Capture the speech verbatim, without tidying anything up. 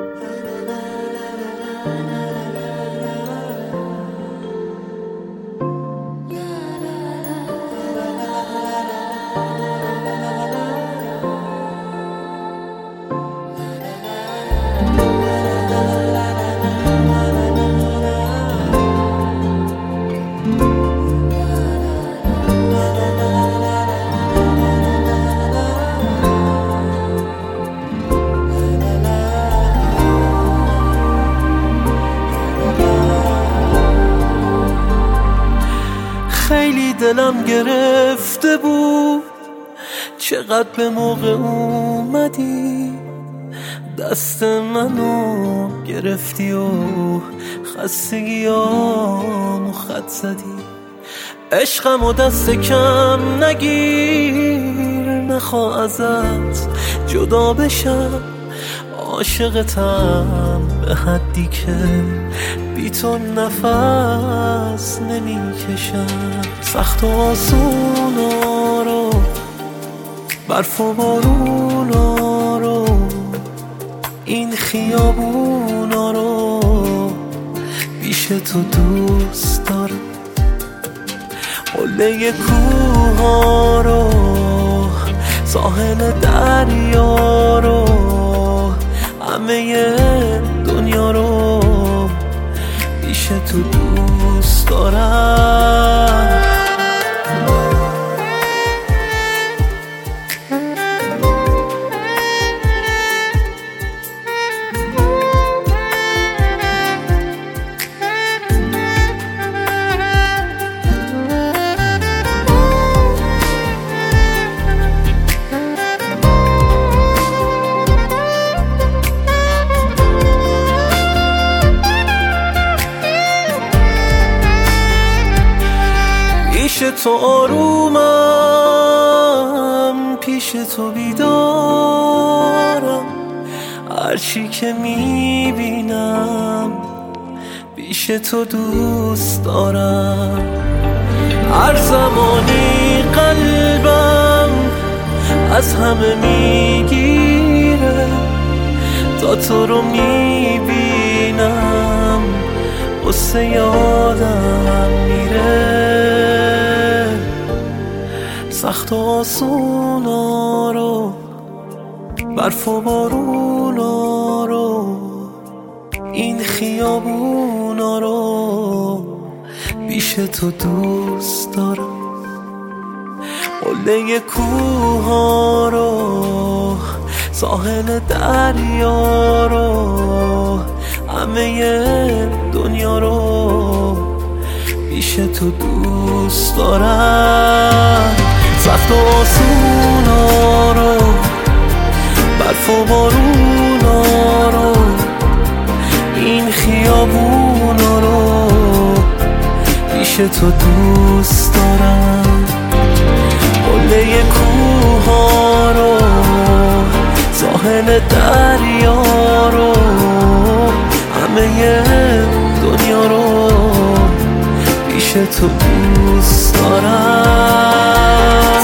خیلی دلم گرفته بود چقدر به موقع اومدی، دست منو گرفتی و خستگیامو خط زدی. عشقمو دست کم نگیر، نخوا ازت جدا بشم، عاشقتم به حدی که بی تو نفس نمیکشم. سخت و آسونا رو، برف و بارونا رو، این خیابونا رو پیش تو دوست دارم. قله کوها رو، ساحل دریا رو، همه دنیا رو پیش تو دوست دارم. پیش تو آرومم، پیش تو بیدارم، هرچی که میبینم پیش تو دوست دارم. هر زمانی قلبم از همه میگیره، تا تو رو میبینم قصه یادم میره. سخت و آسونا رو، برف و بارونا رو، این خیابونا رو پیش تو دوست دارم. قله کوها رو، ساحل دریا رو، همه دنیا رو پیش تو دوست دارم. سخت و آسونا رو، برف و بارونا رو، این خیابونا رو پیش تو دوست دارم. قله کوها رو، ساحل دریا رو، همه دنیا رو پیش تو دوست دارم.